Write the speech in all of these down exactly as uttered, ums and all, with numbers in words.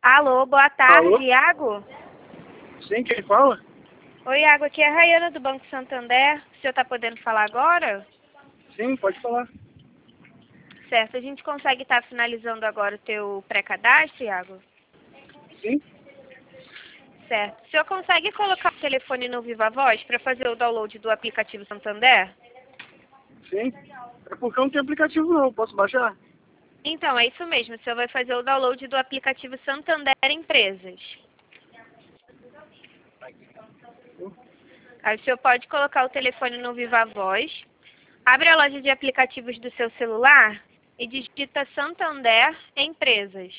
Alô, boa tarde, Alô? Iago? Sim, quem fala? Oi, Iago, aqui é a Rayana do Banco Santander. O senhor está podendo falar agora? Sim, pode falar. Certo, a gente consegue estar finalizando agora o teu pré-cadastro, Iago? Sim, Certo. O senhor consegue colocar o telefone no Viva Voz para fazer o download do aplicativo Santander? sim. É porque eu não tenho aplicativo não, posso baixar? Então, é isso mesmo. O senhor vai fazer o download do aplicativo Santander Empresas. Aí o senhor pode colocar o telefone no Viva Voz, abre a loja de aplicativos do seu celular e digita Santander Empresas.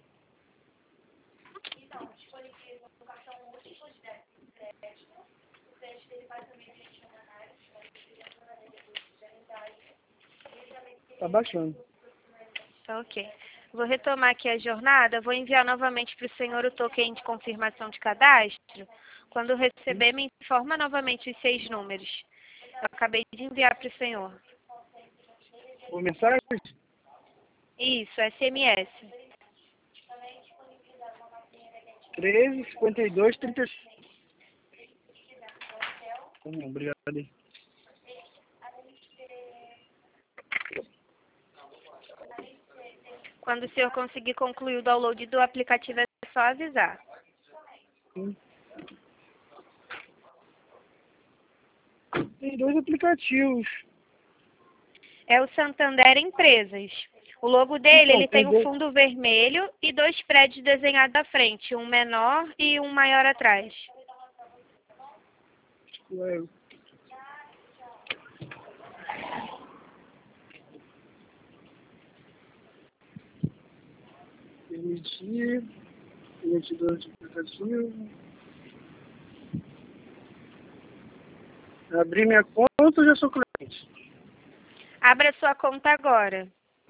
Tá baixando. Tá, ok. Vou retomar aqui a jornada. Vou enviar novamente para o senhor o token de confirmação de cadastro. Quando receber, me informa novamente os seis números. Eu acabei de enviar para o senhor. Por mensagem? Isso, S M S. treze, cinquenta e dois, trinta e cinco. Hum, obrigado aí. Quando o senhor conseguir concluir o download do aplicativo, é só avisar. Sim. Tem dois aplicativos. É o Santander Empresas. O logo dele, Então, ele tem tem um dois. fundo vermelho e dois prédios desenhados à frente, um menor e um maior atrás. Ué. Permitir. Permitidor de aplicativo. Abrir minha conta ou já sou cliente? Abra sua conta agora.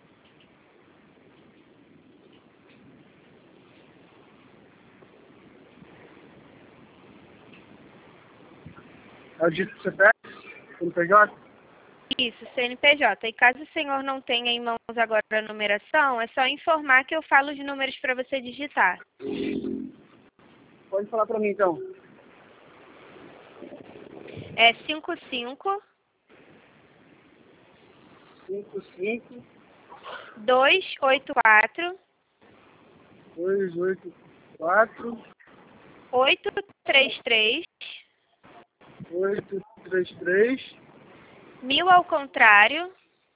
Eu dito C P F? C N P J? Isso, C N P J. E caso o senhor não tenha em mãos agora a numeração, é só informar que eu falo os números para você digitar. Pode falar pra mim então. É cinco cinco, cinco cinco, dois oito quatro, dois oito quatro, oito três três, oito três três. mil ao contrário,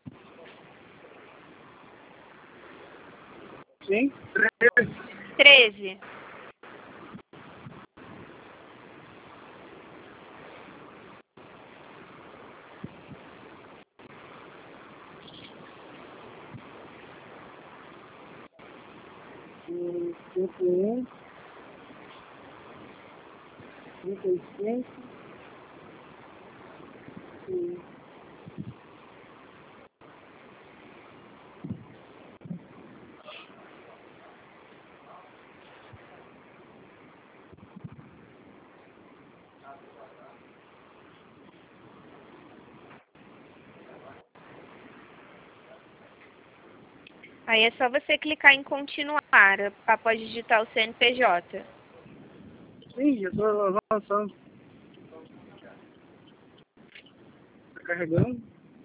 Sim, treze. treze. cinco um, trinta e cinco. Aí é só você clicar em continuar após digitar o C N P J. Sim, eu estou avançando. Está carregando.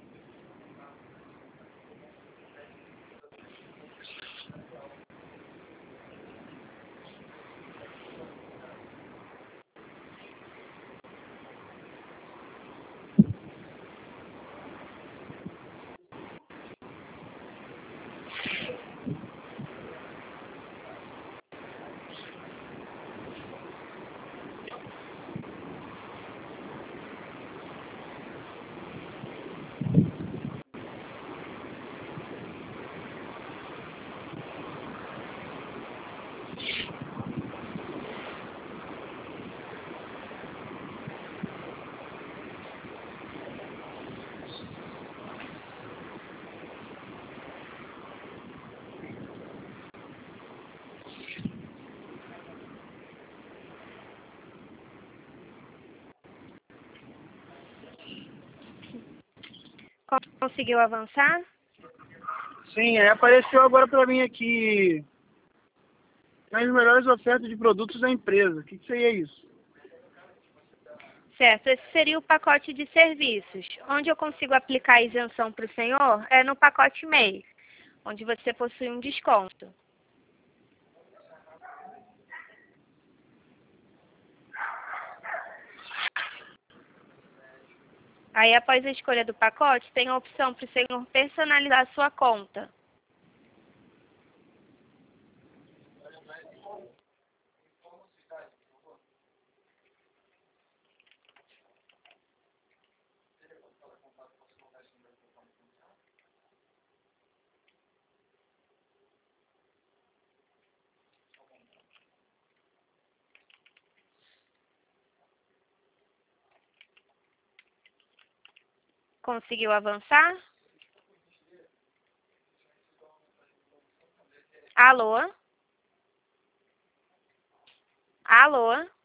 Conseguiu avançar? Sim, aí apareceu agora para mim aqui. São as melhores ofertas de produtos da empresa. O que, que seria isso? Certo, esse seria o pacote de serviços. Onde eu consigo aplicar a isenção para o senhor é no pacote mês, onde você possui um desconto. Aí, após a escolha do pacote, tem a opção para o senhor personalizar a sua conta. Conseguiu avançar? Alô? Alô?